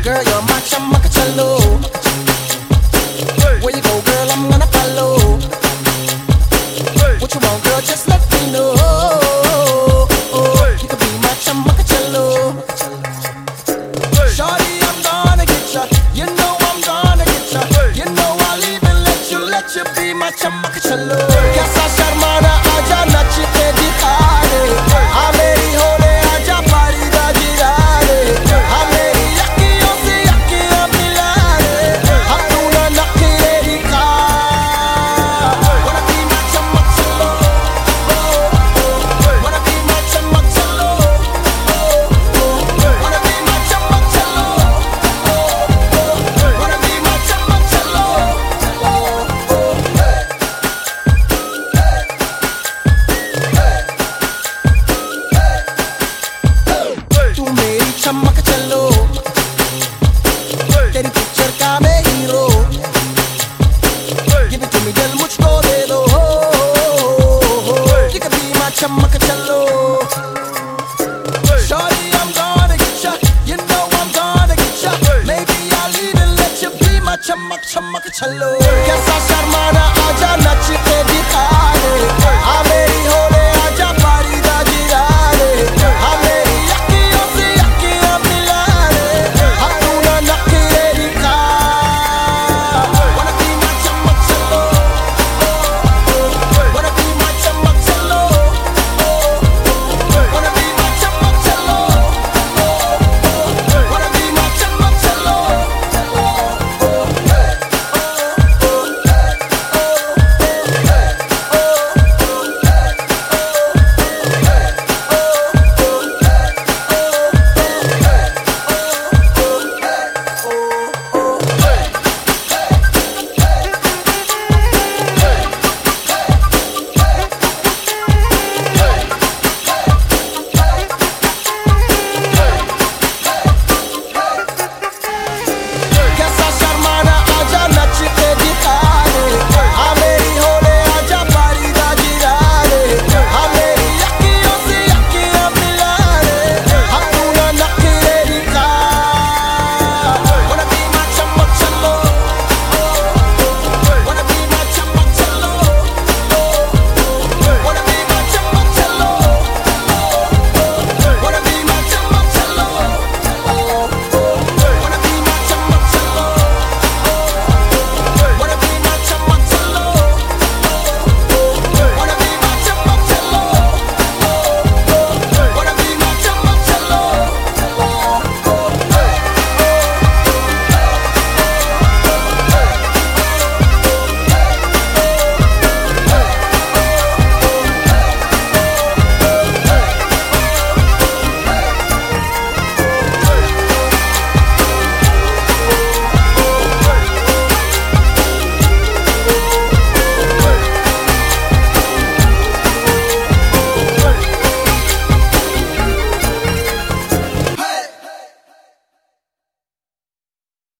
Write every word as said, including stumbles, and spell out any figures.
Girl, you're my chamacachalo. Where you go, girl, I'm gonna follow. What you want, girl, just let me know. You could be my chamacachalo. Shorty, I'm gonna get ya. You know I'm gonna get ya. You know I'll even let you, let you be my chamacachalo. Kaisa sharmana aaja nach ke dikha de. Aa meri hole aaja pari da jira de. Aa meri yakkiyon se yakkiyan mila de. Apna nakhre dikha. Wanna be my chamacachalo. Wanna be my chamacachalo. Wanna be my chamacachalo. Wanna be my chamacachalo. तू मेरी chamacachalo. तेरी picture का मैं hero. Give it to me, दिल मुझको दे दो. You can be my chamacachalo. Shorty, I'm gonna get ya. You know I'm gonna get ya. Maybe I'll even let you be my chamac chamacachalo.